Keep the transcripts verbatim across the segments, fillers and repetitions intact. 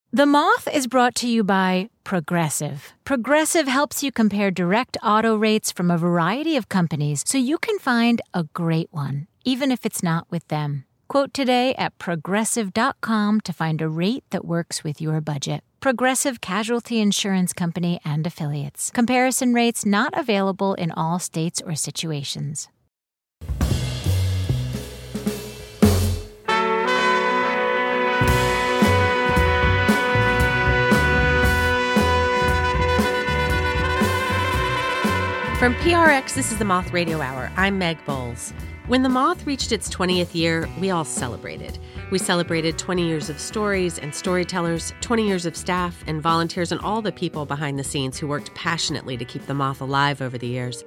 The Moth is brought to you by Progressive. Progressive helps you compare direct auto rates from a variety of companies so you can find a great one, even if it's not with them. Quote today at progressive dot com to find a rate that works with your budget. Progressive Casualty Insurance Company and Affiliates. Comparison rates not available in all states or situations. From P R X, this is the Moth Radio Hour. I'm Meg Bowles. When the Moth reached its twentieth year, we all celebrated. We celebrated twenty years of stories and storytellers, twenty years of staff and volunteers, and all the people behind the scenes who worked passionately to keep the Moth alive over the years.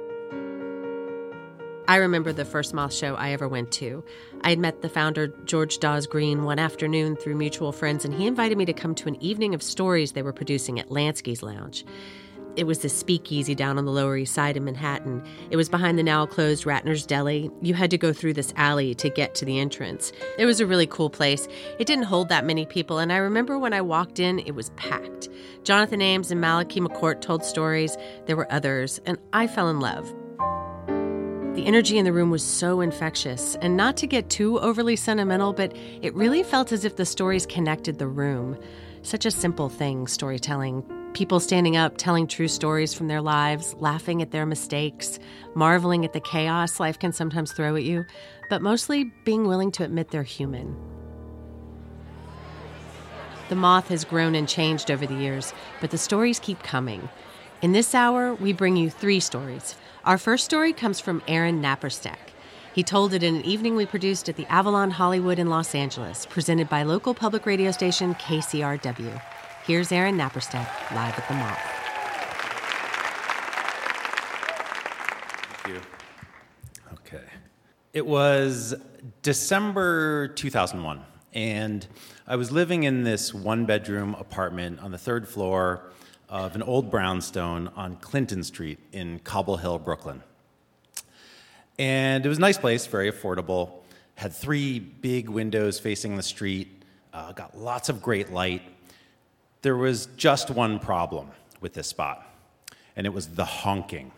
I remember the first Moth show I ever went to. I had met the founder, George Dawes Green, one afternoon through mutual friends, and he invited me to come to an evening of stories they were producing at Lansky's Lounge. It was this speakeasy down on the Lower East Side in Manhattan. It was behind the now-closed Ratner's Deli. You had to go through this alley to get to the entrance. It was a really cool place. It didn't hold that many people, and I remember when I walked in, it was packed. Jonathan Ames and Malachi McCourt told stories. There were others, and I fell in love. The energy in the room was so infectious, and not to get too overly sentimental, but it really felt as if the stories connected the room. Such a simple thing, storytelling. People standing up, telling true stories from their lives, laughing at their mistakes, marveling at the chaos life can sometimes throw at you, but mostly being willing to admit they're human. The Moth has grown and changed over the years, but the stories keep coming. In this hour, we bring you three stories. Our first story comes from Aaron Naparstek. He told it in an evening we produced at the Avalon Hollywood in Los Angeles, presented by local public radio station K C R W. Here's Aaron Naparstek, live at the Moth. Thank you. Okay. It was December two thousand one, and I was living in this one-bedroom apartment on the third floor of an old brownstone on Clinton Street in Cobble Hill, Brooklyn. And it was a nice place, very affordable, had three big windows facing the street, uh, got lots of great light. There was just one problem with this spot, and it was the honking.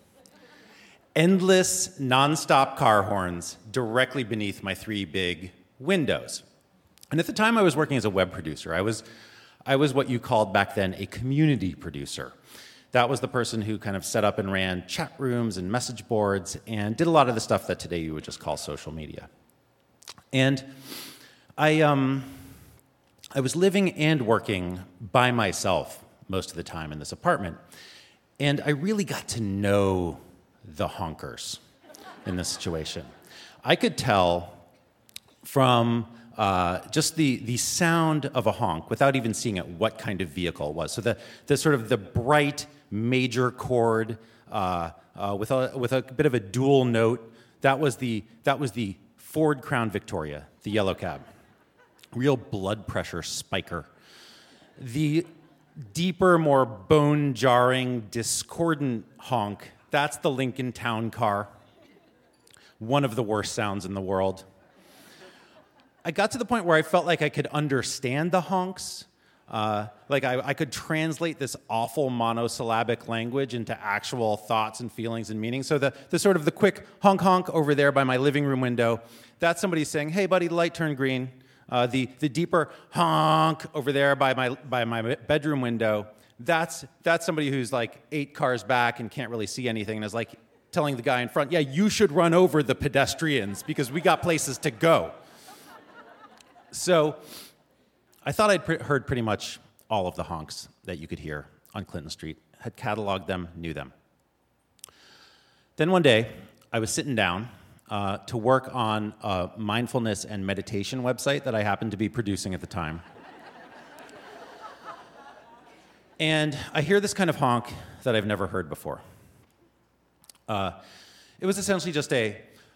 Endless, nonstop car horns directly beneath my three big windows. And at the time I was working as a web producer. I was, I was what you called back then a community producer. That was the person who kind of set up and ran chat rooms and message boards and did a lot of the stuff that today you would just call social media. And I... um. I was living and working by myself most of the time in this apartment, and I really got to know the honkers in this situation. I could tell from uh, just the, the sound of a honk, without even seeing it, what kind of vehicle it was. So the, the sort of the bright major chord uh, uh, with, a, with a bit of a dual note, that was the, that was the Ford Crown Victoria, the yellow cab. Real blood pressure spiker. The deeper, more bone-jarring, discordant honk, that's the Lincoln Town Car. One of the worst sounds in the world. I got to the point where I felt like I could understand the honks. Uh, like I, I could translate this awful monosyllabic language into actual thoughts and feelings and meanings. So the, the sort of the quick honk-honk over there by my living room window, that's somebody saying, hey, buddy, the light turned green. Uh, the, the deeper honk over there by my, by my bedroom window, that's, that's somebody who's like eight cars back and can't really see anything and is like telling the guy in front, yeah, you should run over the pedestrians because we got places to go. So I thought I'd pre- heard pretty much all of the honks that you could hear on Clinton Street, had cataloged them, knew them. Then one day, I was sitting down Uh, to work on a mindfulness and meditation website that I happened to be producing at the time. And I hear this kind of honk that I've never heard before. Uh, it was essentially just a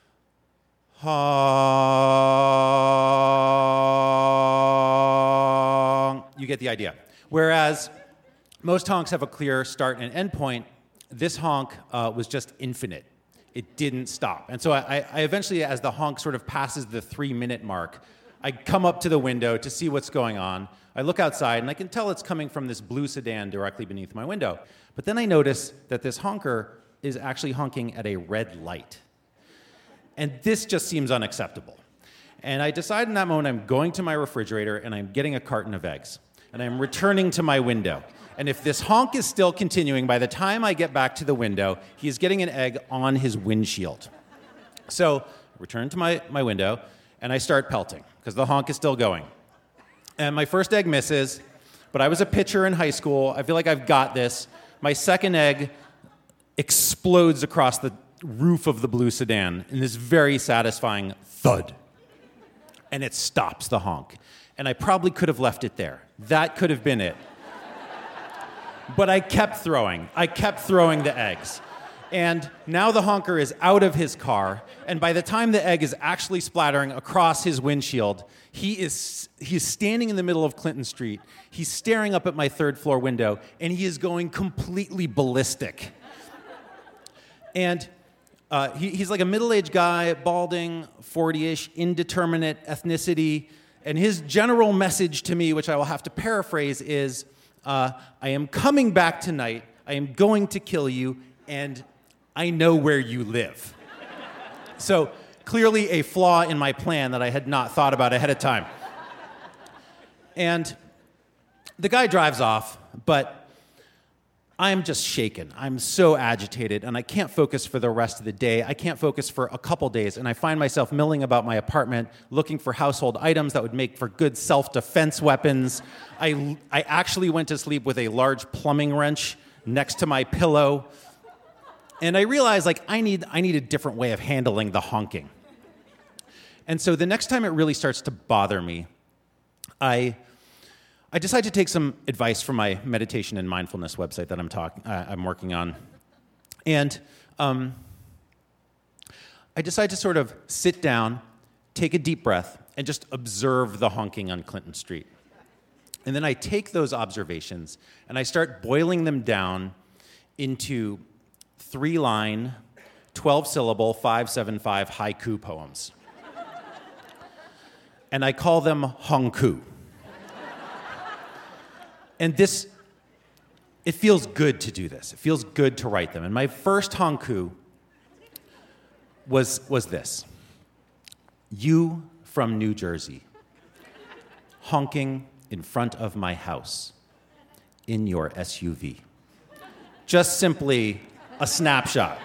honk. You get the idea. Whereas most honks have a clear start and end point, this honk uh, was just infinite. It didn't stop. And so I, I eventually, as the honk sort of passes the three-minute mark, I come up to the window to see what's going on. I look outside, and I can tell it's coming from this blue sedan directly beneath my window. But then I notice that this honker is actually honking at a red light. And this just seems unacceptable. And I decide in that moment I'm going to my refrigerator, and I'm getting a carton of eggs. And I'm returning to my window. And if this honk is still continuing, by the time I get back to the window, he is getting an egg on his windshield. So I return to my, my window, and I start pelting, because the honk is still going. And my first egg misses, but I was a pitcher in high school. I feel like I've got this. My second egg explodes across the roof of the blue sedan in this very satisfying thud. And it stops the honk. And I probably could have left it there. That could have been it. But I kept throwing. I kept throwing the eggs. And now the honker is out of his car, and by the time the egg is actually splattering across his windshield, he is he's standing in the middle of Clinton Street. He's staring up at my third floor window, and he is going completely ballistic. And uh, he, he's like a middle-aged guy, balding, forty-ish, indeterminate ethnicity, and his general message to me, which I will have to paraphrase, is, uh, I am coming back tonight, I am going to kill you, and I know where you live. So clearly a flaw in my plan that I had not thought about ahead of time. And the guy drives off, but I'm just shaken. I'm so agitated, and I can't focus for the rest of the day. I can't focus for a couple days, and I find myself milling about my apartment, looking for household items that would make for good self-defense weapons. I, I actually went to sleep with a large plumbing wrench next to my pillow. And I realized, like, I need I need a different way of handling the honking. And so the next time it really starts to bother me, I I decide to take some advice from my meditation and mindfulness website that I'm talk, uh, I'm working on. And um, I decide to sort of sit down, take a deep breath, and just observe the honking on Clinton Street. And then I take those observations, and I start boiling them down into three-line, twelve-syllable, five seven five haiku poems. And I call them honku. And this, it feels good to do this. It feels good to write them. And my first honku was, was this. You from New Jersey, honking in front of my house in your S U V. Just simply a snapshot.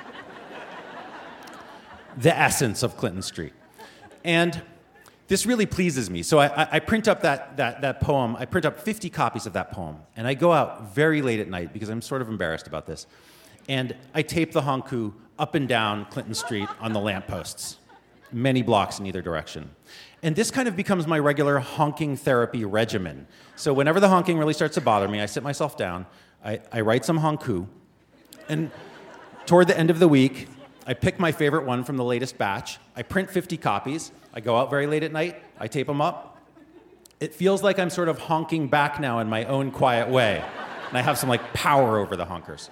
The essence of Clinton Street. And this really pleases me. So I, I print up that, that, that poem. I print up fifty copies of that poem. And I go out very late at night because I'm sort of embarrassed about this. And I tape the honku up and down Clinton Street on the lampposts, many blocks in either direction. And this kind of becomes my regular honking therapy regimen. So whenever the honking really starts to bother me, I sit myself down, I, I write some honku, and toward the end of the week, I pick my favorite one from the latest batch. I print fifty copies. I go out very late at night. I tape them up. It feels like I'm sort of honking back now in my own quiet way. And I have some like power over the honkers.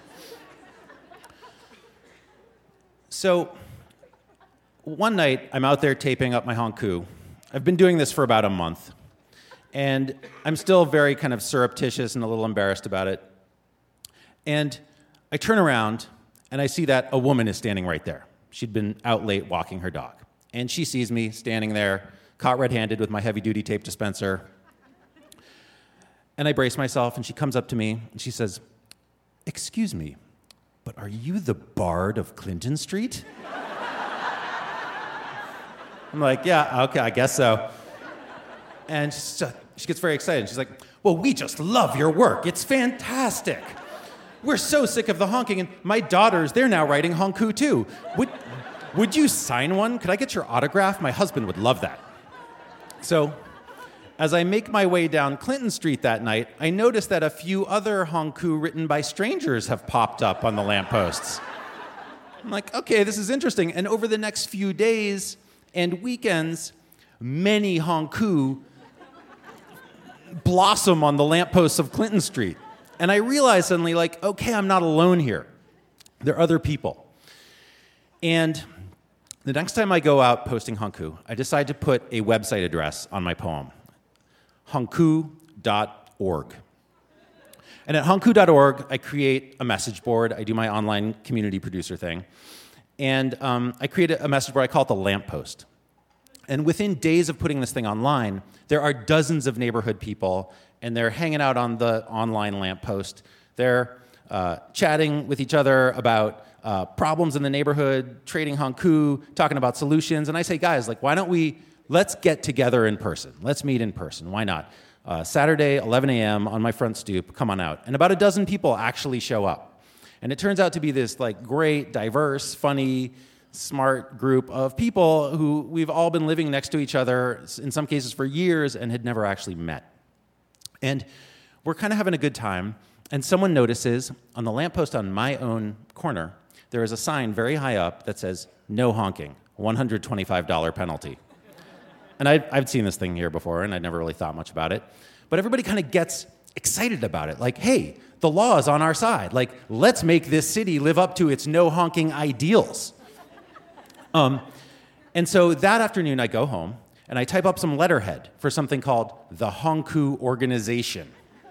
So one night, I'm out there taping up my honku. I've been doing this for about a month. And I'm still very kind of surreptitious and a little embarrassed about it. And I turn around, and I see that a woman is standing right there. She'd been out late walking her dog. And she sees me standing there, caught red-handed with my heavy-duty tape dispenser. And I brace myself, and she comes up to me, and she says, "Excuse me, but are you the Bard of Clinton Street?" I'm like, "Yeah, okay, I guess so." And she gets very excited. She's like, "Well, we just love your work. It's fantastic. We're so sick of the honking, and my daughters, they're now writing honku too. Would, would you sign one? Could I get your autograph? My husband would love that." So, as I make my way down Clinton Street that night, I notice that a few other honku written by strangers have popped up on the lampposts. I'm like, okay, this is interesting. And over the next few days and weekends, many honku blossom on the lampposts of Clinton Street. And I realized suddenly, like, okay, I'm not alone here. There are other people. And The next time I go out posting haiku, I decide to put a website address on my poem, haiku dot org. And at haiku dot org, I create a message board. I do my online community producer thing. And um, I create a message board. I call it the lamppost. And within days of putting this thing online, there are dozens of neighborhood people, and they're hanging out on the online lamppost. They're uh, chatting with each other about uh, problems in the neighborhood, trading haiku, talking about solutions. And I say, guys, like, why don't we, let's get together in person. Let's meet in person. Why not? Uh, Saturday, eleven a.m. on my front stoop, come on out. And about a dozen people actually show up. And it turns out to be this like great, diverse, funny, smart group of people who we've all been living next to each other, in some cases for years, and had never actually met. And we're kind of having a good time, and someone notices on the lamppost on my own corner, there is a sign very high up that says, "No honking, one hundred twenty-five dollars penalty." And I'd, I'd seen this thing here before, and I'd never really thought much about it. But everybody kind of gets excited about it. Like, hey, the law is on our side. Like, let's make this city live up to its no honking ideals. Um, and so that afternoon, I go home, and I type up some letterhead for something called the Haiku Organization.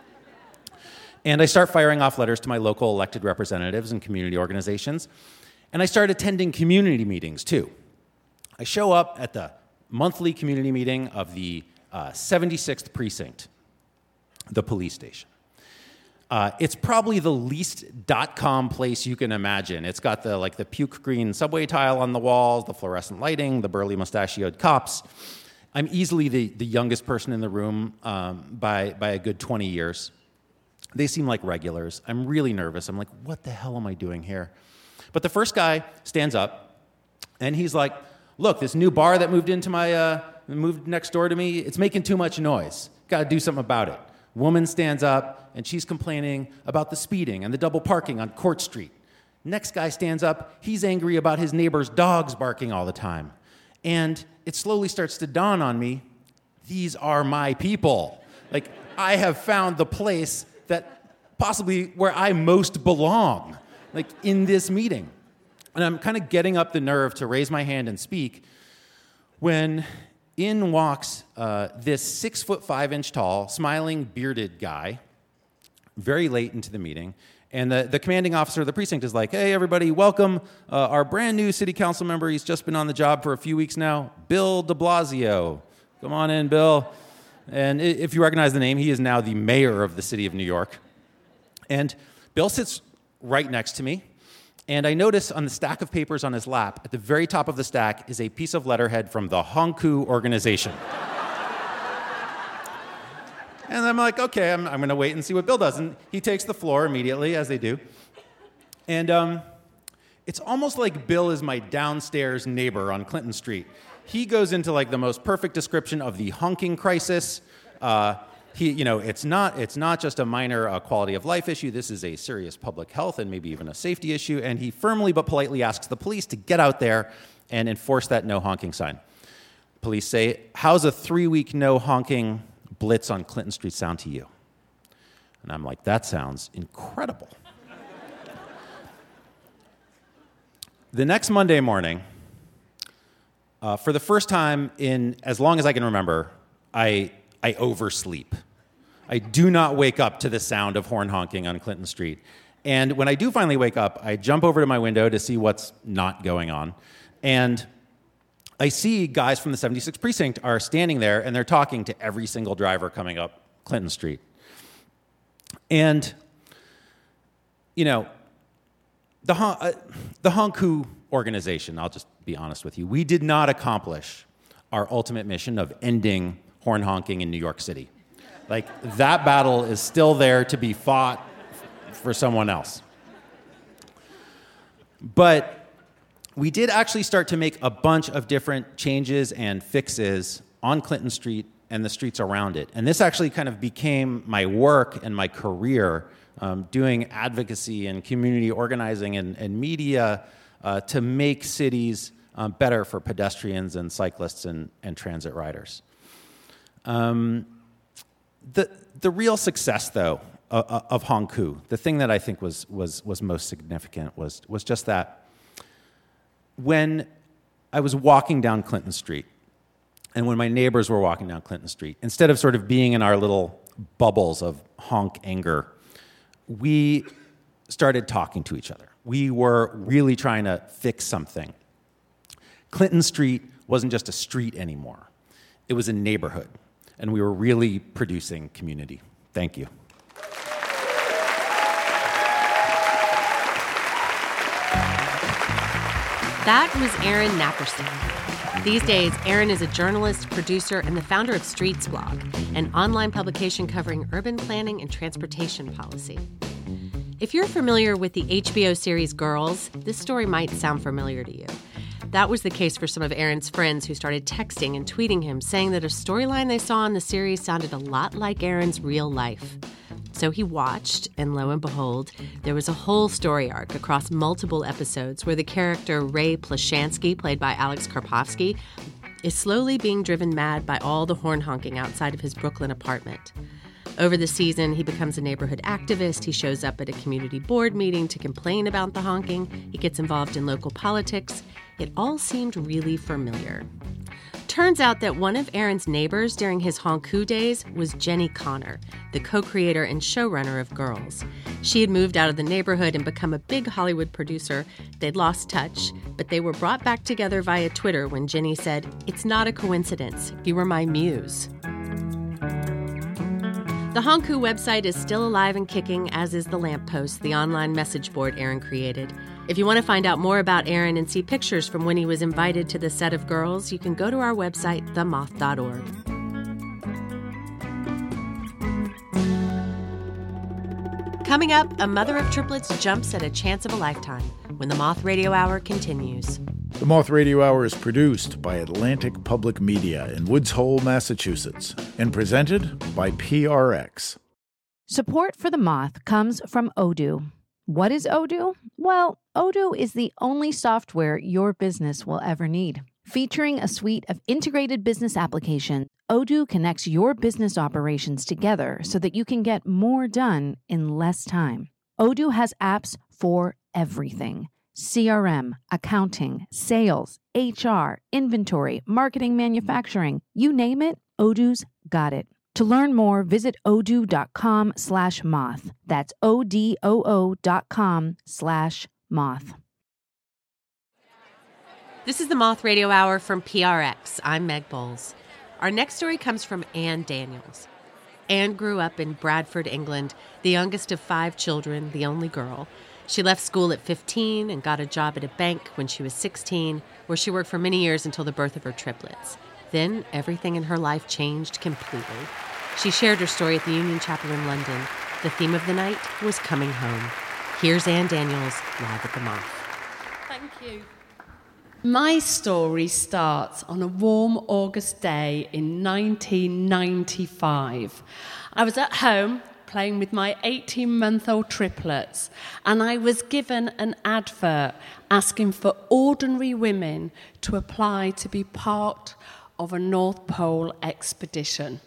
And I start firing off letters to my local elected representatives and community organizations. And I start attending community meetings, too. I show up at the monthly community meeting of the uh, seventy-sixth Precinct, the police station. Uh, it's probably the least dot-com place you can imagine. It's got the like the puke green subway tile on the walls, the fluorescent lighting, the burly mustachioed cops. I'm easily the, the youngest person in the room um, by, by a good twenty years. They seem like regulars. I'm really nervous. I'm like, what the hell am I doing here? But the first guy stands up, and he's like, look, this new bar that moved into my, uh, moved next door to me, it's making too much noise. Got to do something about it. Woman stands up, and she's complaining about the speeding and the double parking on Court Street. Next guy stands up. He's angry about his neighbor's dogs barking all the time. And it slowly starts to dawn on me, these are my people. Like, I have found the place that possibly where I most belong, like in this meeting. And I'm kind of getting up the nerve to raise my hand and speak when in walks uh, this six foot five inch tall, smiling, bearded guy, very late into the meeting. And the, the commanding officer of the precinct is like, hey, everybody, welcome uh, our brand new city council member. He's just been on the job for a few weeks now, Bill de Blasio. Come on in, Bill. And if you recognize the name, he is now the mayor of the city of New York. And Bill sits right next to me. And I notice on the stack of papers on his lap, at the very top of the stack, is a piece of letterhead from the Haiku Organization. And I'm like, okay, I'm, I'm going to wait and see what Bill does. And he takes the floor immediately, as they do. And um, it's almost like Bill is my downstairs neighbor on Clinton Street. He goes into like the most perfect description of the honking crisis. Uh, He, you know, it's not, it's not just a minor uh, quality of life issue. This is a serious public health and maybe even a safety issue. And he firmly but politely asks the police to get out there and enforce that no honking sign. Police say, how's a three-week no honking blitz on Clinton Street sound to you? And I'm like, that sounds incredible. The next Monday morning, uh, for the first time in as long as I can remember, I, I oversleep. I do not wake up to the sound of horn honking on Clinton Street. And when I do finally wake up, I jump over to my window to see what's not going on. And I see guys from the seventy-sixth Precinct are standing there, and they're talking to every single driver coming up Clinton Street. And, you know, the, uh, the Haiku Organization, I'll just be honest with you, we did not accomplish our ultimate mission of ending horn honking in New York City. Like, that battle is still there to be fought for someone else. But we did actually start to make a bunch of different changes and fixes on Clinton Street and the streets around it. And this actually kind of became my work and my career, um, doing advocacy and community organizing and, and media uh, to make cities um, better for pedestrians and cyclists and, and transit riders. Um, the the real success, though, uh, of Haiku, the thing that I think was was was most significant was was just that when I was walking down Clinton Street. And when my neighbors were walking down Clinton Street, instead of sort of being in our little bubbles of honk anger, we started talking to each other. We were really trying to fix something. Clinton Street wasn't just a street anymore. It was a neighborhood. And we were really producing community. Thank you. That was Aaron Napperstein. These days, Aaron is a journalist, producer, and the founder of Streets Blog, an online publication covering urban planning and transportation policy. If you're familiar with the H B O series Girls, this story might sound familiar to you. That was the case for some of Aaron's friends who started texting and tweeting him, saying that a storyline they saw in the series sounded a lot like Aaron's real life. So he watched, and lo and behold, there was a whole story arc across multiple episodes where the character Ray Plashansky, played by Alex Karpovsky, is slowly being driven mad by all the horn honking outside of his Brooklyn apartment. Over the season, he becomes a neighborhood activist. He shows up at a community board meeting to complain about the honking. He gets involved in local politics. It all seemed really familiar. Turns out that one of Aaron's neighbors during his honku days was Jenny Connor, the co-creator and showrunner of Girls. She had moved out of the neighborhood and become a big Hollywood producer. They'd lost touch, but they were brought back together via Twitter when Jenny said, "It's not a coincidence. You were my muse." The Honku website is still alive and kicking, as is the Lamppost, the online message board Aaron created. If you want to find out more about Aaron and see pictures from when he was invited to the set of Girls, you can go to our website, the moth dot org. Coming up, a mother of triplets jumps at a chance of a lifetime when the Moth Radio Hour continues. The Moth Radio Hour is produced by Atlantic Public Media in Woods Hole, Massachusetts, and presented by P R X. Support for The Moth comes from Odoo. What is Odoo? Well, Odoo is the only software your business will ever need. Featuring a suite of integrated business applications, Odoo connects your business operations together so that you can get more done in less time. Odoo has apps for everything: C R M, accounting, sales, H R, inventory, marketing, manufacturing. You name it, Odoo's got it. To learn more, visit odoo.com slash moth. That's O-D-O-O dot com slash moth. This is the Moth Radio Hour from P R X. I'm Meg Bowles. Our next story comes from Anne Daniels. Anne grew up in Bradford, England, the youngest of five children, the only girl. She left school at fifteen and got a job at a bank when she was sixteen, where she worked for many years until the birth of her triplets. Then everything in her life changed completely. She shared her story at the Union Chapel in London. The theme of the night was coming home. Here's Anne Daniels, live at the Moth. Thank you. My story starts on a warm August day in nineteen ninety-five. I was at home playing with my eighteen-month-old triplets, and I was given an advert asking for ordinary women to apply to be part of a North Pole expedition.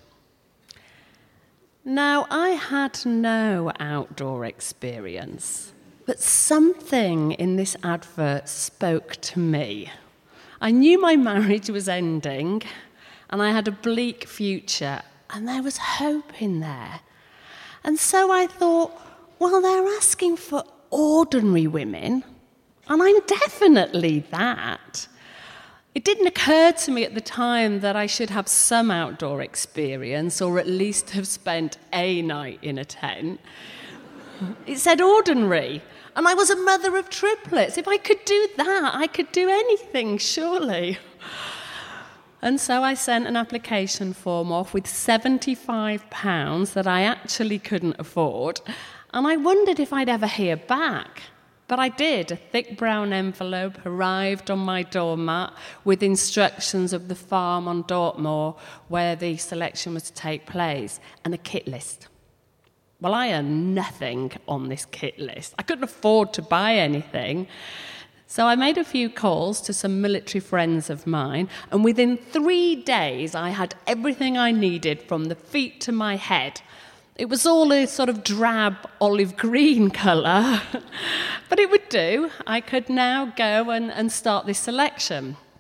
Now, I had no outdoor experience, but something in this advert spoke to me. I knew my marriage was ending, and I had a bleak future, and there was hope in there. And so I thought, well, they're asking for ordinary women, and I'm definitely that. It didn't occur to me at the time that I should have some outdoor experience, or at least have spent a night in a tent. It said ordinary, and I was a mother of triplets. If I could do that, I could do anything, surely. And so I sent an application form off with seventy-five pounds that I actually couldn't afford, and I wondered if I'd ever hear back. But I did. A thick brown envelope arrived on my doormat with instructions of the farm on Dartmoor where the selection was to take place, and a kit list. Well, I earned nothing on this kit list. I couldn't afford to buy anything. So I made a few calls to some military friends of mine, and within three days I had everything I needed from the feet to my head. It was all a sort of drab olive green colour, but it would do. I could now go and, and start this selection.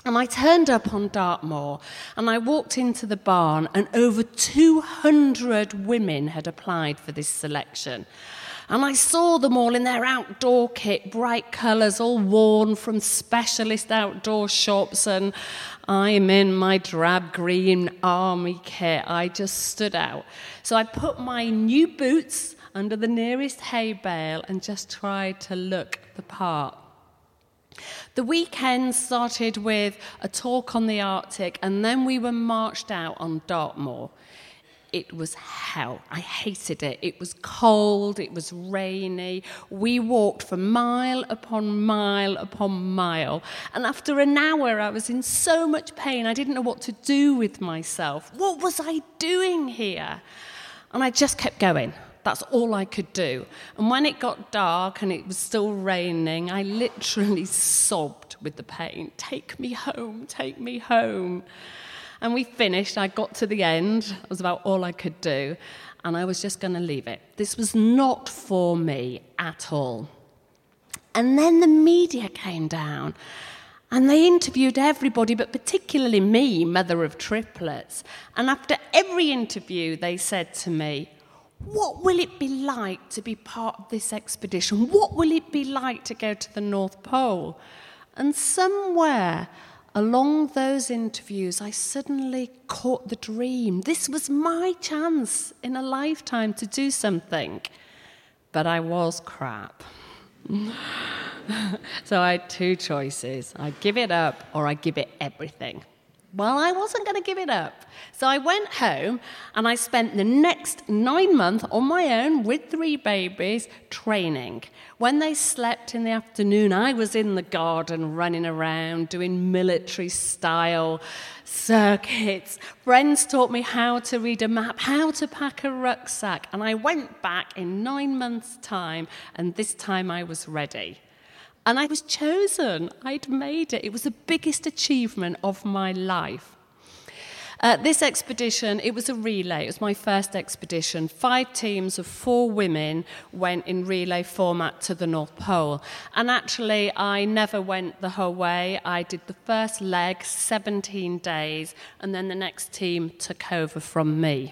And I turned up on Dartmoor, and I walked into the barn, and over two hundred women had applied for this selection. And I saw them all in their outdoor kit, bright colours, all worn from specialist outdoor shops, and I'm in my drab green army kit. I just stood out. So I put my new boots under the nearest hay bale and just tried to look the part. The weekend started with a talk on the Arctic, and then we were marched out on Dartmoor. It was hell. I hated it. It was cold. It was rainy. We walked for mile upon mile upon mile. And after an hour, I was in so much pain, I didn't know what to do with myself. What was I doing here? And I just kept going. That's all I could do. And when it got dark and it was still raining, I literally sobbed with the pain. Take me home, take me home. And we finished. I got to the end. It was about all I could do. And I was just going to leave it. This was not for me at all. And then the media came down. And they interviewed everybody, but particularly me, mother of triplets. And after every interview, they said to me, what will it be like to be part of this expedition? What will it be like to go to the North Pole? And somewhere along those interviews, I suddenly caught the dream. This was my chance in a lifetime to do something. But I was crap. So I had two choices. I'd give it up or I'd give it everything. Well, I wasn't going to give it up. So I went home and I spent the next nine months on my own with three babies training. When they slept in the afternoon, I was in the garden running around doing military-style circuits. Friends taught me how to read a map, how to pack a rucksack. And I went back in nine months' time, and this time I was ready. And I was chosen. I'd made it. It was the biggest achievement of my life. Uh, this expedition, it was a relay. It was my first expedition. Five teams of four women went in relay format to the North Pole. And actually, I never went the whole way. I did the first leg, seventeen days, and then the next team took over from me.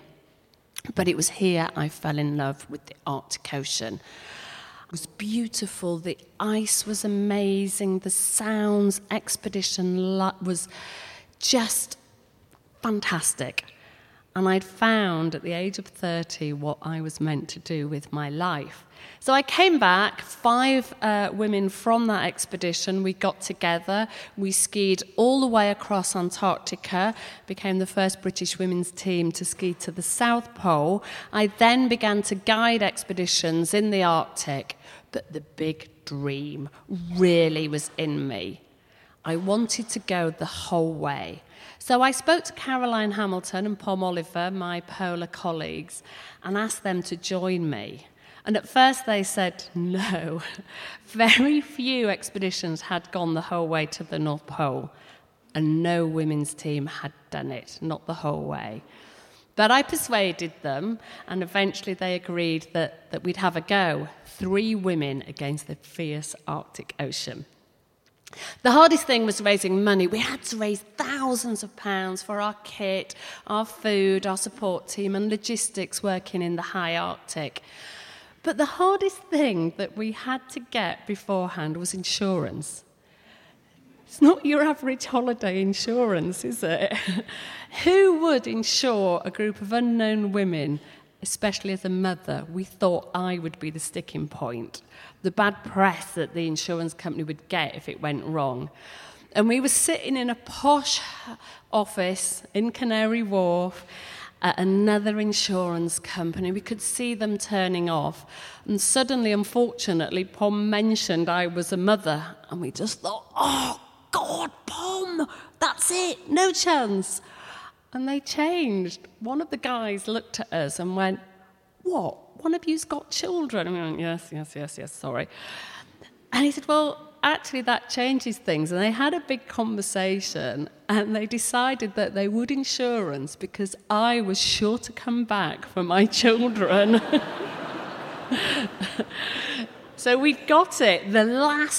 But it was here I fell in love with the Arctic Ocean. It was beautiful. The ice was amazing. The sounds, expedition was just fantastic. And I'd found at the age of thirty what I was meant to do with my life. So I came back, five uh, women from that expedition. We got together. We skied all the way across Antarctica, became the first British women's team to ski to the South Pole. I then began to guide expeditions in the Arctic. But the big dream really was in me. I wanted to go the whole way. So I spoke to Caroline Hamilton and Pom Oliver, my polar colleagues, and asked them to join me. And at first they said no. Very few expeditions had gone the whole way to the North Pole, and no women's team had done it, not the whole way. But I persuaded them, and eventually they agreed that, that we'd have a go. Three women against the fierce Arctic Ocean. The hardest thing was raising money. We had to raise thousands of pounds for our kit, our food, our support team, and logistics working in the high Arctic. But the hardest thing that we had to get beforehand was insurance. It's not your average holiday insurance, is it? Who would insure a group of unknown women, especially as a mother? We thought I would be the sticking point, the bad press that the insurance company would get if it went wrong. And we were sitting in a posh office in Canary Wharf at another insurance company. We could see them turning off. And suddenly, unfortunately, Pom mentioned I was a mother. And we just thought, oh, God, Pom, that's it, no chance. And they changed. One of the guys looked at us and went, what? One of you's got children? And we went, yes, yes, yes, yes, sorry. And he said, well, actually that changes things. And they had a big conversation and they decided that they would insurance because I was sure to come back for my children. So we got it. The last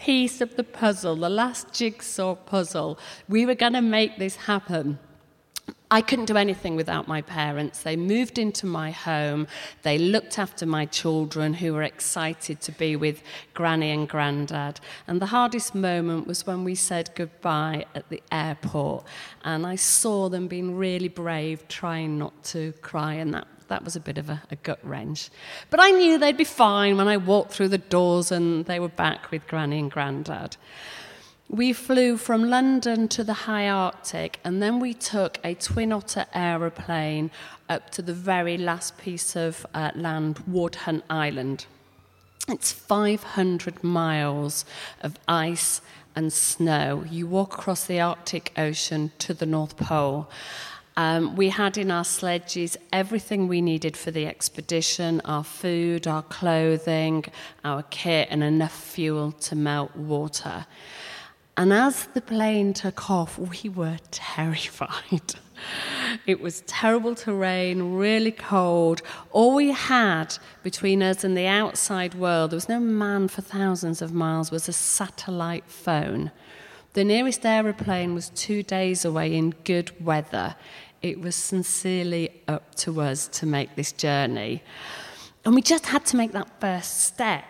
piece of the puzzle, the last jigsaw puzzle. We were going to make this happen. I couldn't do anything without my parents. They moved into my home. They looked after my children, who were excited to be with Granny and Grandad. And the hardest moment was when we said goodbye at the airport. And I saw them being really brave, trying not to cry, and that That was a bit of a, a gut wrench. But I knew they'd be fine when I walked through the doors and they were back with Granny and Grandad. We flew from London to the high Arctic, and then we took a Twin Otter aeroplane up to the very last piece of uh, land, Wadhunt Island. It's five hundred miles of ice and snow. You walk across the Arctic Ocean to the North Pole. Um, we had in our sledges everything we needed for the expedition, our food, our clothing, our kit, and enough fuel to melt water. And as the plane took off, we were terrified. It was terrible terrain, really cold. All we had between us and the outside world, there was no man for thousands of miles, was a satellite phone. The nearest aeroplane was two days away in good weather. It was sincerely up to us to make this journey. And we just had to make that first step.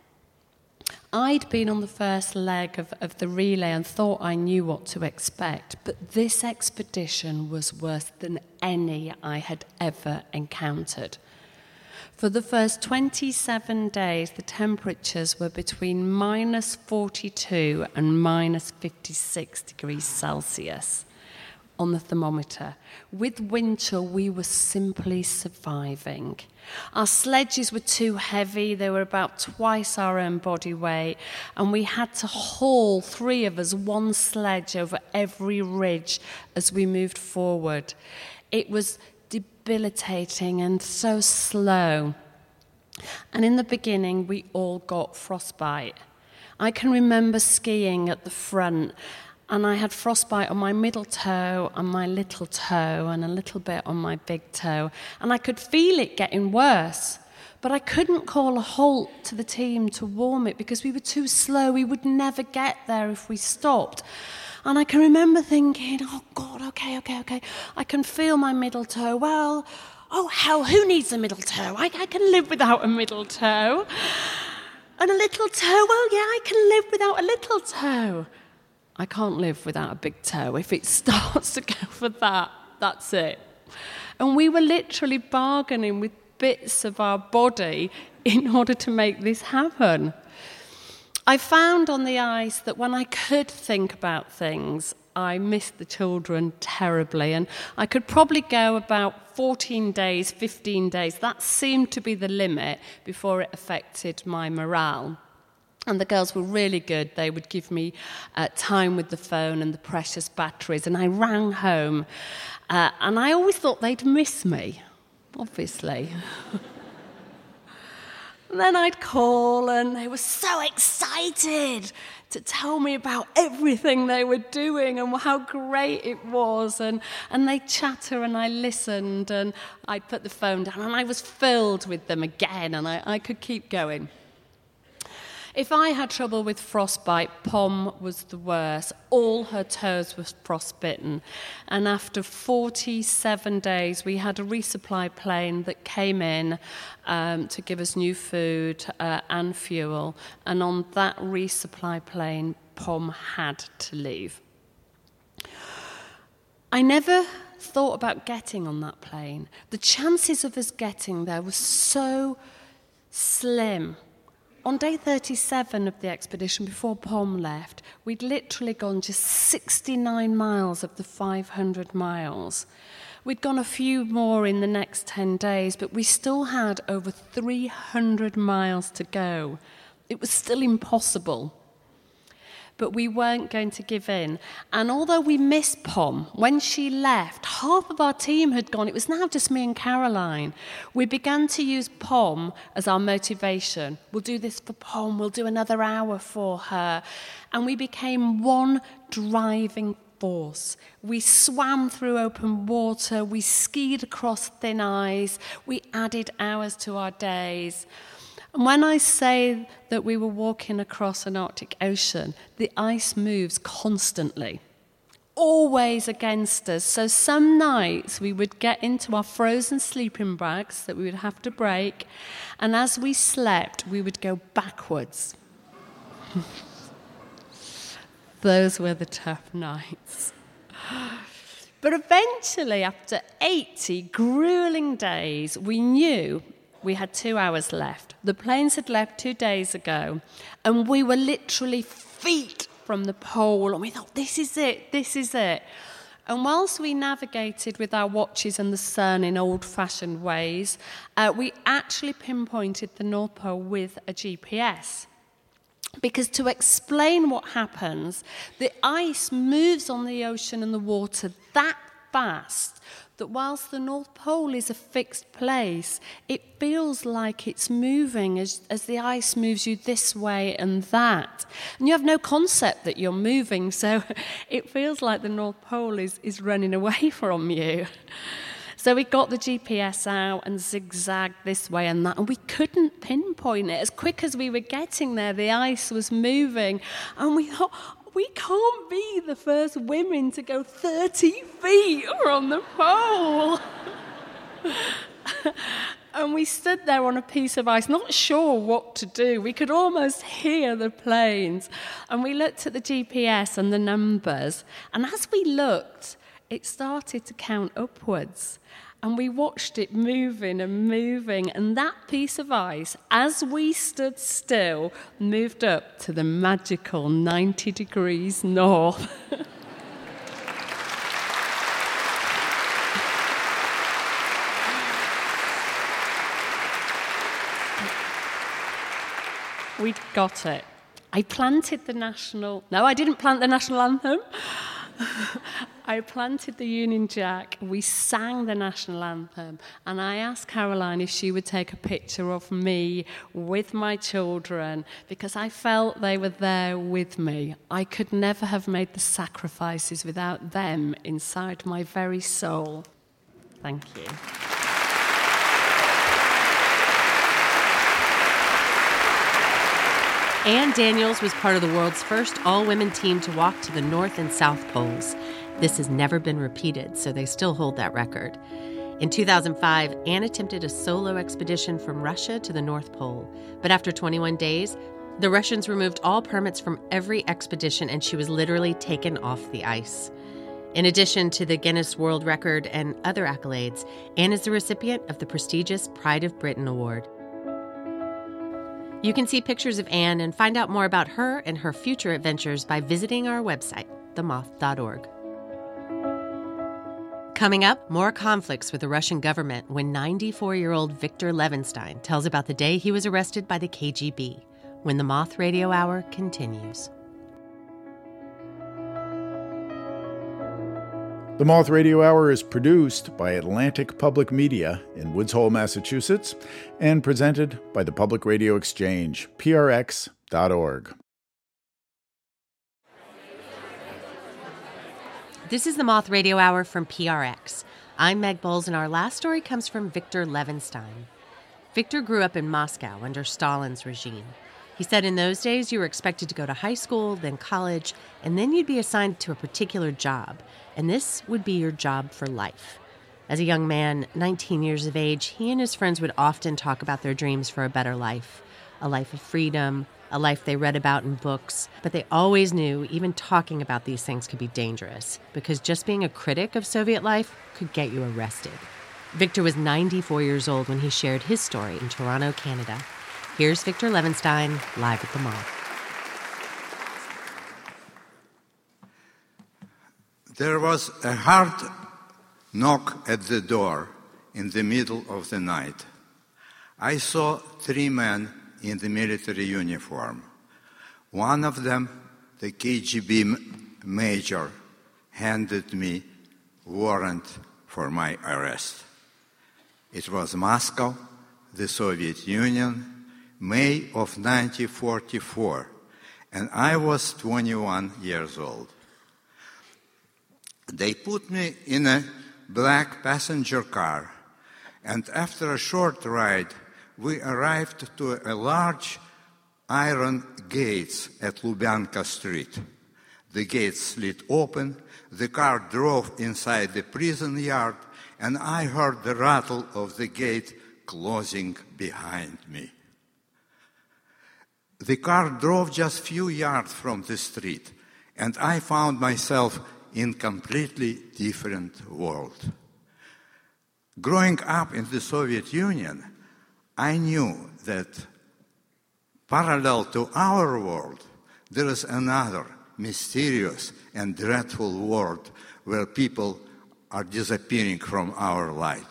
I'd been on the first leg of, of the relay and thought I knew what to expect, but this expedition was worse than any I had ever encountered. For the first twenty-seven days, the temperatures were between minus forty-two and minus fifty-six degrees Celsius on the thermometer. With wind chill, we were simply surviving. Our sledges were too heavy. They were about twice our own body weight, and we had to haul, three of us, one sledge over every ridge as we moved forward. It was debilitating and so slow. And in the beginning, we all got frostbite. I can remember skiing at the front, and I had frostbite on my middle toe, on my little toe, and a little bit on my big toe. And I could feel it getting worse. But I couldn't call a halt to the team to warm it because we were too slow. We would never get there if we stopped. And I can remember thinking, oh, God, okay, okay, okay. I can feel my middle toe. Well, oh, hell, who needs a middle toe? I, I can live without a middle toe. And a little toe, well, yeah, I can live without a little toe. I can't live without a big toe. If it starts to go for that, that's it. And we were literally bargaining with bits of our body in order to make this happen. I found on the ice that when I could think about things, I missed the children terribly. And I could probably go about fourteen days, fifteen days. That seemed to be the limit before it affected my morale. And the girls were really good. They would give me uh, time with the phone and the precious batteries. And I rang home. Uh, and I always thought they'd miss me, obviously. And then I'd call, and they were so excited to tell me about everything they were doing and how great it was. And, and they'd chatter, and I listened, and I'd put the phone down, and I was filled with them again, and I, I could keep going. If I had trouble with frostbite, Pom was the worst. All her toes were frostbitten. And after forty-seven days, we had a resupply plane that came in um, to give us new food uh, and fuel. And on that resupply plane, Pom had to leave. I never thought about getting on that plane. The chances of us getting there were so slim. On day thirty-seven of the expedition, before Pom left, we'd literally gone just sixty-nine miles of the five hundred miles. We'd gone a few more in the next ten days, but we still had over three hundred miles to go. It was still impossible. But we weren't going to give in. And although we missed Pom, when she left, half of our team had gone. It was now just me and Caroline. We began to use Pom as our motivation. We'll do this for Pom. We'll do another hour for her. And we became one driving force. We swam through open water. We skied across thin ice. We added hours to our days. And when I say that we were walking across an Arctic Ocean, the ice moves constantly, always against us. So some nights we would get into our frozen sleeping bags that we would have to break, and as we slept, we would go backwards. Those were the tough nights. But eventually, after eighty grueling days, we knew we had two hours left. The planes had left two days ago, and we were literally feet from the pole, and we thought, this is it, this is it. And whilst we navigated with our watches and the sun in old-fashioned ways, uh, we actually pinpointed the North Pole with a G P S. Because to explain what happens, the ice moves on the ocean and the water that fast that whilst the North Pole is a fixed place, it feels like it's moving as, as the ice moves you this way and that. And you have no concept that you're moving, so it feels like the North Pole is, is running away from you. So we got the G P S out and zigzagged this way and that, and we couldn't pinpoint it. As quick as we were getting there, the ice was moving, and we thought, we can't be the first women to go thirty feet on the pole. And we stood there on a piece of ice, not sure what to do. We could almost hear the planes. And we looked at the G P S and the numbers, and as we looked, it started to count upwards. And we watched it moving and moving, and that piece of ice, as we stood still, moved up to the magical ninety degrees north. We'd got it. I planted the national... No, I didn't plant the national anthem. I planted the Union Jack, we sang the national anthem, and I asked Caroline if she would take a picture of me with my children, because I felt they were there with me. I could never have made the sacrifices without them inside my very soul. Thank you. Anne Daniels was part of the world's first all-women team to walk to the North and South Poles. This has never been repeated, so they still hold that record. In two thousand five, Anne attempted a solo expedition from Russia to the North Pole. But after twenty-one days, the Russians removed all permits from every expedition, and she was literally taken off the ice. In addition to the Guinness World Record and other accolades, Anne is the recipient of the prestigious Pride of Britain Award. You can see pictures of Anne and find out more about her and her future adventures by visiting our website, the moth dot org. Coming up, more conflicts with the Russian government when ninety-four-year-old Viktor Levenstein tells about the day he was arrested by the K G B, when the Moth Radio Hour continues. The Moth Radio Hour is produced by Atlantic Public Media in Woods Hole, Massachusetts, and presented by the Public Radio Exchange, P R X dot org. This is the Moth Radio Hour from P R X. I'm Meg Bowles, and our last story comes from Viktor Levenstein. Viktor grew up in Moscow under Stalin's regime. He said in those days you were expected to go to high school, then college, and then you'd be assigned to a particular job, and this would be your job for life. As a young man, nineteen years of age, he and his friends would often talk about their dreams for a better life, a life of freedom, a life they read about in books, but they always knew even talking about these things could be dangerous, because just being a critic of Soviet life could get you arrested. Viktor was ninety-four years old when he shared his story in Toronto, Canada. Here's Viktor Levenstein, live at the Moth. There was a hard knock at the door in the middle of the night. I saw three men in the military uniform. One of them, the K G B major, handed me warrant for my arrest. It was Moscow, the Soviet Union, May of nineteen forty-four, and I was twenty-one years old. They put me in a black passenger car, and after a short ride, we arrived to a large iron gates at Lubyanka Street. The gates slid open, the car drove inside the prison yard, and I heard the rattle of the gate closing behind me. The car drove just a few yards from the street, and I found myself in a completely different world. Growing up in the Soviet Union, I knew that parallel to our world, there is another mysterious and dreadful world where people are disappearing from our life.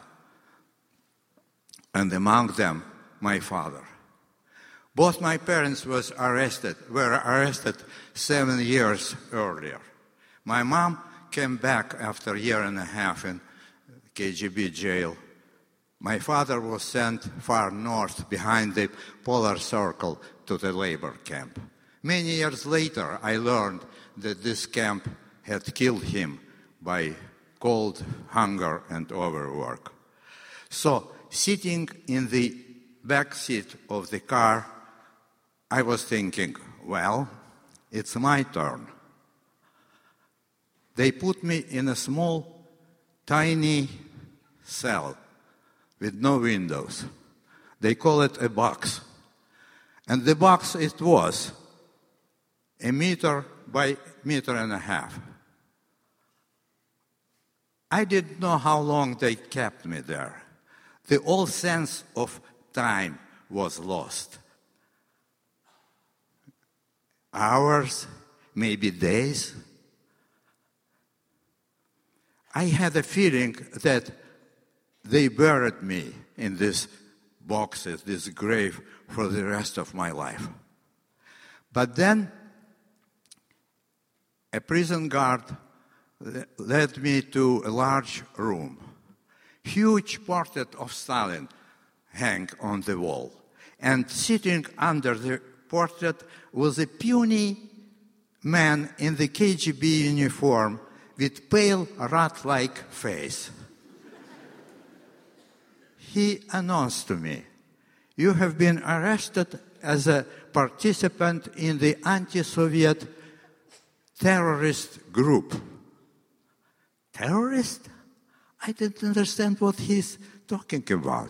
And among them, my father. Both my parents was arrested, were arrested seven years earlier. My mom came back after a year and a half in K G B jail. My father was sent far north behind the polar circle to the labor camp. Many years later, I learned that this camp had killed him by cold, hunger, and overwork. So, sitting in the back seat of the car, I was thinking, well, it's my turn. They put me in a small, tiny cell with no windows. They call it a box. And the box it was, a meter by meter and a half. I didn't know how long they kept me there. The whole sense of time was lost. Hours, maybe days. I had a feeling that they buried me in this boxes, this grave, for the rest of my life. But then a prison guard led me to a large room. Huge portrait of Stalin hung on the wall. And sitting under the portrait was a puny man in the K G B uniform with pale rat-like face. He announced to me, "You have been arrested as a participant in the anti-Soviet terrorist group." Terrorist? I didn't understand what he's talking about.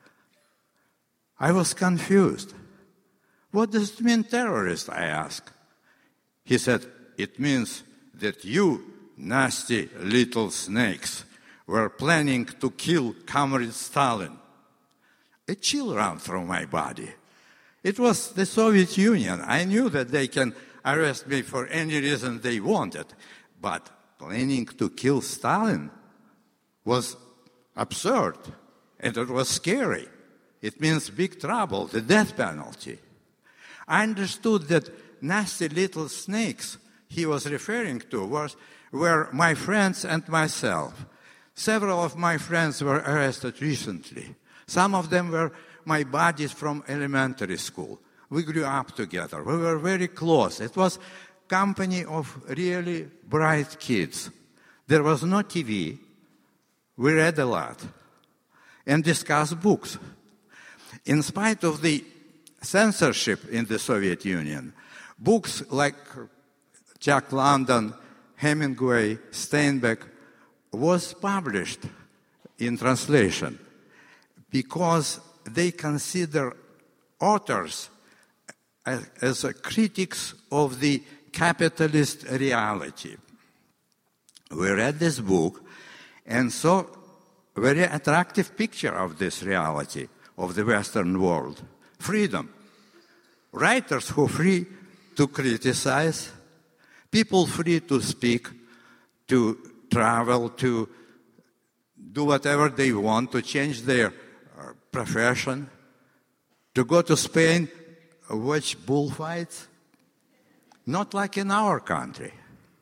I was confused. "What does it mean, terrorist?" I asked. He said, "It means that you, nasty little snakes, were planning to kill Comrade Stalin." A chill ran through my body. It was the Soviet Union. I knew that they can arrest me for any reason they wanted. But planning to kill Stalin was absurd, and it was scary. It means big trouble, the death penalty. I understood that nasty little snakes he was referring to was, were my friends and myself. Several of my friends were arrested recently. Some of them were my buddies from elementary school. We grew up together. We were very close. It was company of really bright kids. There was no T V. We read a lot and discussed books. In spite of the censorship in the Soviet Union, books like Jack London, Hemingway, Steinbeck was published in translation because they consider authors as, as a critics of the capitalist reality. We read this book and saw a very attractive picture of this reality of the Western world. Freedom. Writers who are free to criticize, people free to speak, to travel, to do whatever they want, to change their profession, to go to Spain, watch bullfights. Not like in our country.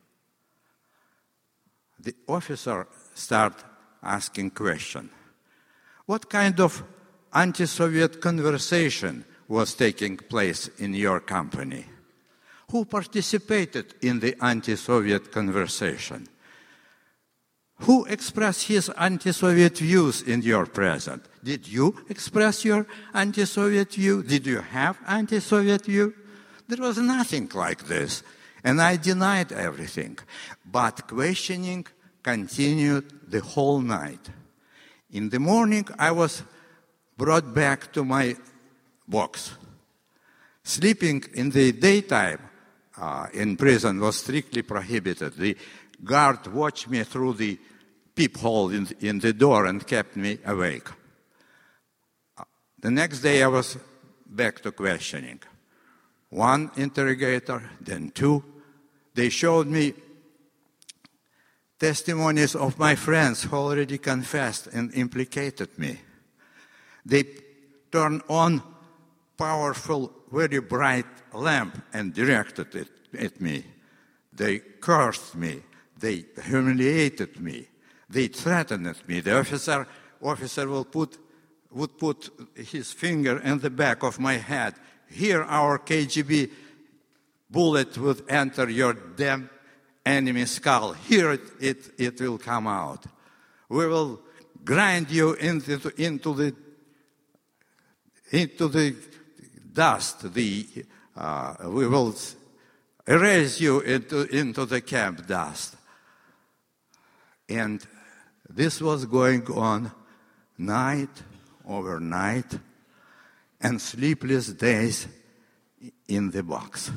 The officer started asking question. What kind of anti-Soviet conversation was taking place in your company? Who participated in the anti-Soviet conversation? Who expressed his anti-Soviet views in your presence? did you express your anti-Soviet view? Did you have anti-Soviet view? There was nothing like this. And I denied everything. But questioning continued the whole night. In the morning, I was brought back to my box. Sleeping in the daytime uh, in prison was strictly prohibited. The guard watched me through the peephole in, in the door and kept me awake. Uh, the next day, I was back to questioning. One interrogator, then two. They showed me testimonies of my friends who already confessed and implicated me. They turned on powerful, very bright lamp and directed it at me. They cursed me. They humiliated me. They threatened me. The officer, officer will put, would put his finger in the back of my head. Here, our K G B bullet would enter your damn enemy skull. Here it, it, it will come out. We will grind you into, into the into the dust. The uh, we will erase you into, into the camp dust. And this was going on night over night and sleepless days in the box.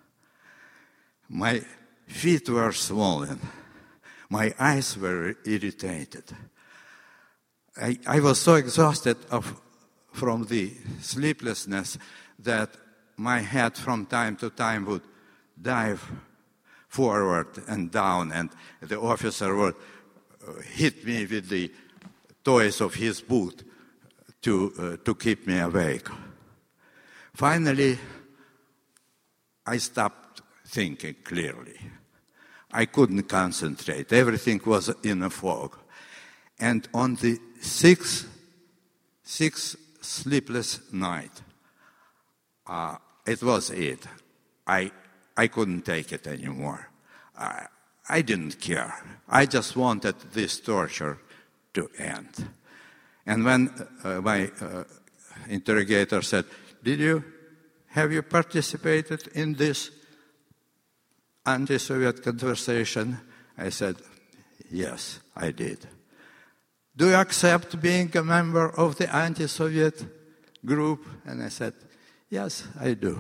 My feet were swollen. My eyes were irritated. I, I was so exhausted of, from the sleeplessness that my head from time to time would dive forward and down, and the officer would hit me with the toes of his boot to, uh, to keep me awake. Finally, I stopped thinking clearly. I couldn't concentrate. Everything was in a fog. And on the sixth, sixth sleepless night, uh, it was it. I, I couldn't take it anymore. I, I didn't care. I just wanted this torture to end. And when uh, my uh, interrogator said, "Did you, have you participated in this anti-Soviet conversation?" I said, "Yes, I did." "Do you accept being a member of the anti-Soviet group?" And I said, "Yes, I do."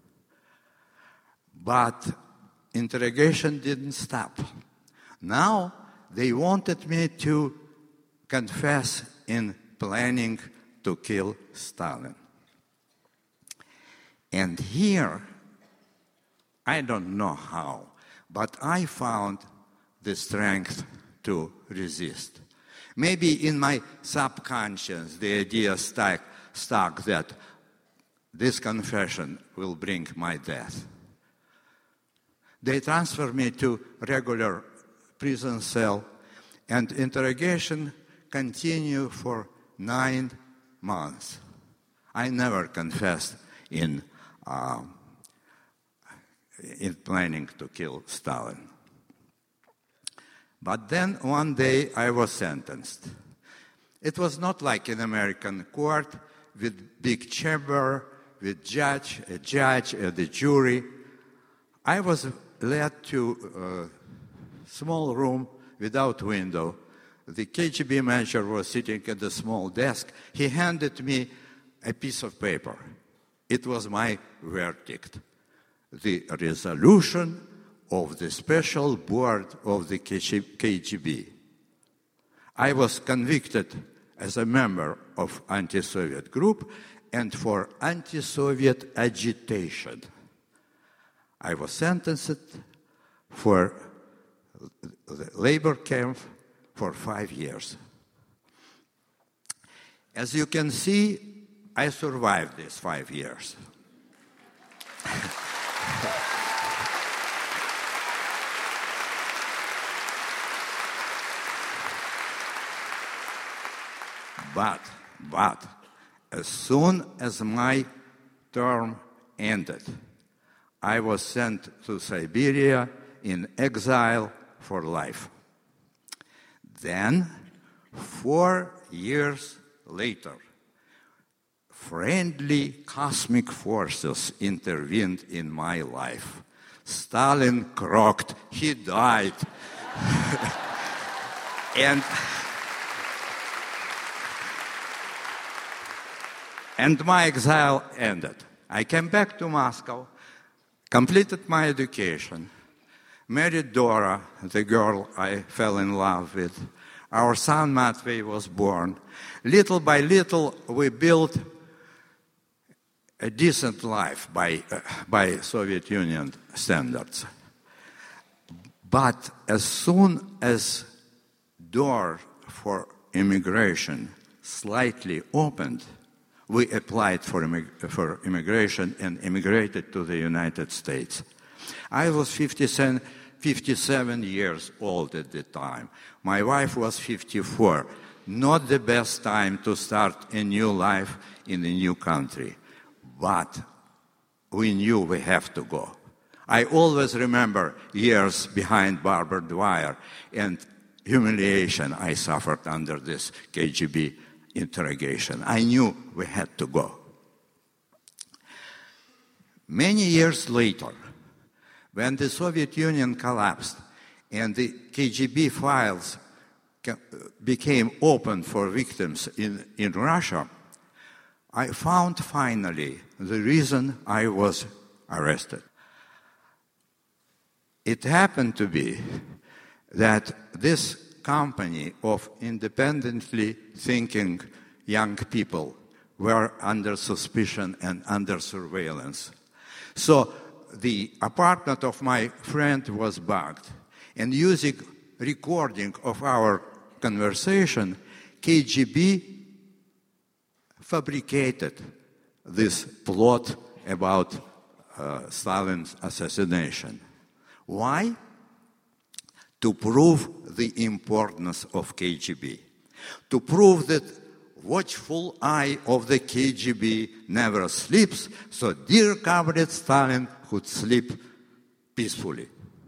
But interrogation didn't stop. Now they wanted me to confess in planning to kill Stalin. And here, I don't know how, but I found the strength to resist. Maybe in my subconscious, the idea stuck, stuck that this confession will bring my death. They transferred me to regular prison cell, and interrogation continued for nine months. I never confessed in uh, in planning to kill Stalin. But then one day I was sentenced. It was not like an American court with big chamber, with judge, a judge, and a jury. I was led to a small room without window. The K G B manager was sitting at a small desk. He handed me a piece of paper. It was my verdict. The resolution of the special board of the K G B. I was convicted as a member of anti-Soviet group and for anti-Soviet agitation. I was sentenced for the labor camp for five years. As you can see, I survived these five years. But, but, as soon as my term ended, I was sent to Siberia in exile for life. Then, four years later, friendly cosmic forces intervened in my life. Stalin croaked, he died. and, and my exile ended. I came back to Moscow, completed my education, married Dora, the girl I fell in love with. Our son Matvey was born. Little by little, we built a decent life by, uh, by Soviet Union standards. But as soon as door for immigration slightly opened, we applied for, immig- for immigration and immigrated to the United States. I was fifty-seven, fifty-seven years old at the time. My wife was fifty-four. Not the best time to start a new life in a new country. But we knew we have to go. I always remember years behind barbed wire and humiliation I suffered under this K G B interrogation. I knew we had to go. Many years later, when the Soviet Union collapsed and the K G B files became open for victims in, in Russia, I found finally the reason I was arrested. It happened to be that this company of independently thinking young people were under suspicion and under surveillance. So the apartment of my friend was bugged, and using recording of our conversation, K G B fabricated this plot about uh, Stalin's assassination. Why? To prove the importance of K G B. To prove that watchful eye of the K G B never sleeps, so dear Comrade Stalin could sleep peacefully.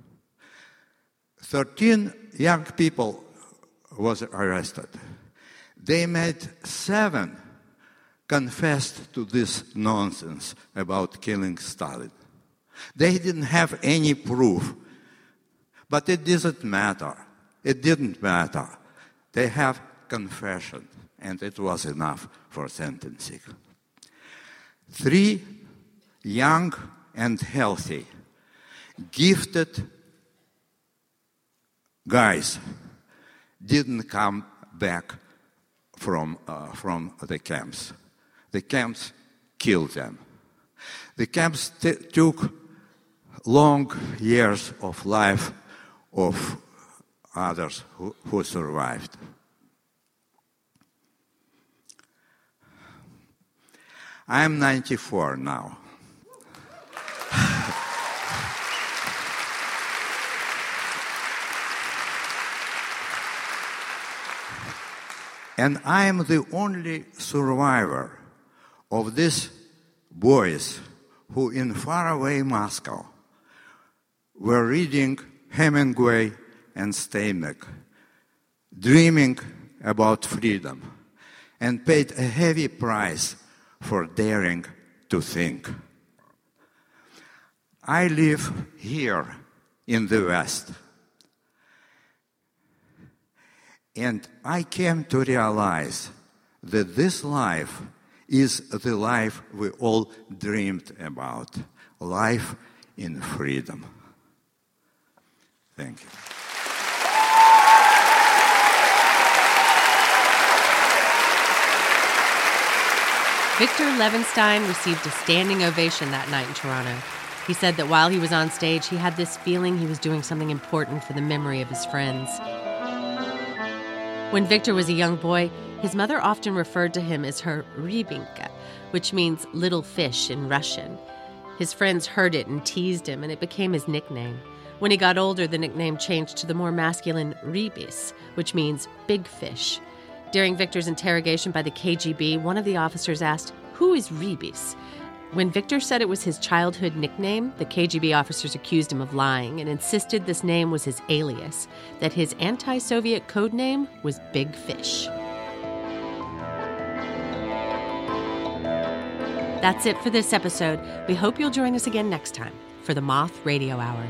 Thirteen young people was arrested. They made seven confessed to this nonsense about killing Stalin. They didn't have any proof, but it doesn't matter. It didn't matter. They have confession, and it was enough for sentencing. Three young and healthy, gifted guys didn't come back from, uh, from the camps. The camps killed them. The camps t- took long years of life of others who, who survived. I'm ninety-four now. And I am the only survivor of these boys who in faraway Moscow were reading Hemingway and Steinbeck, dreaming about freedom, and paid a heavy price for daring to think. I live here in the West, and I came to realize that this life is the life we all dreamed about, life in freedom. Thank you. Victor Levenstein received a standing ovation that night in Toronto. He said that while he was on stage, he had this feeling he was doing something important for the memory of his friends. When Victor was a young boy, his mother often referred to him as her rybinka, which means little fish in Russian. His friends heard it and teased him, and it became his nickname. When he got older, the nickname changed to the more masculine rybis, which means big fish. During Victor's interrogation by the K G B, one of the officers asked, "Who is Rybis?" When Victor said it was his childhood nickname, the K G B officers accused him of lying and insisted this name was his alias, that his anti-Soviet code name was Big Fish. That's it for this episode. We hope you'll join us again next time for the Moth Radio Hour.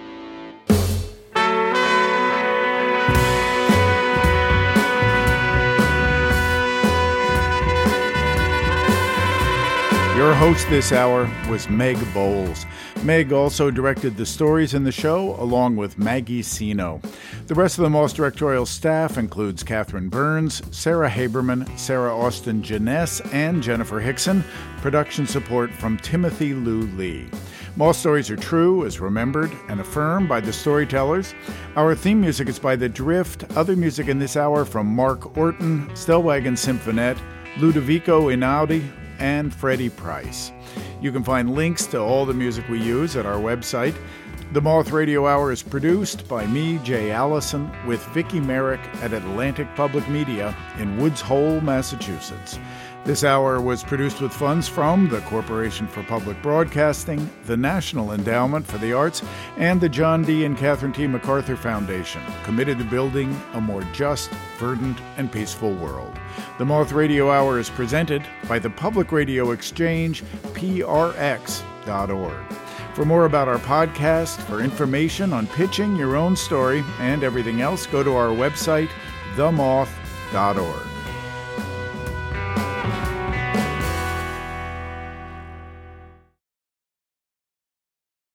Your host this hour was Meg Bowles. Meg also directed the stories in the show, along with Maggie Sino. The rest of the Moth directorial staff includes Catherine Burns, Sarah Haberman, Sarah Austin Jeunesse, and Jennifer Hickson. Production support from Timothy Lou Lee. Moth stories are true, is remembered and affirmed by the storytellers. Our theme music is by The Drift. Other music in this hour from Mark Orton, Stellwagen Symphonette, Ludovico Einaudi, and Freddie Price. You can find links to all the music we use at our website. The Moth Radio Hour is produced by me, Jay Allison, with Vicki Merrick at Atlantic Public Media in Woods Hole, Massachusetts. This hour was produced with funds from the Corporation for Public Broadcasting, the National Endowment for the Arts, and the John D. and Catherine T. MacArthur Foundation, committed to building a more just, verdant, and peaceful world. The Moth Radio Hour is presented by the Public Radio Exchange, P R X dot org. For more about our podcast, for information on pitching your own story and everything else, go to our website, the moth dot org.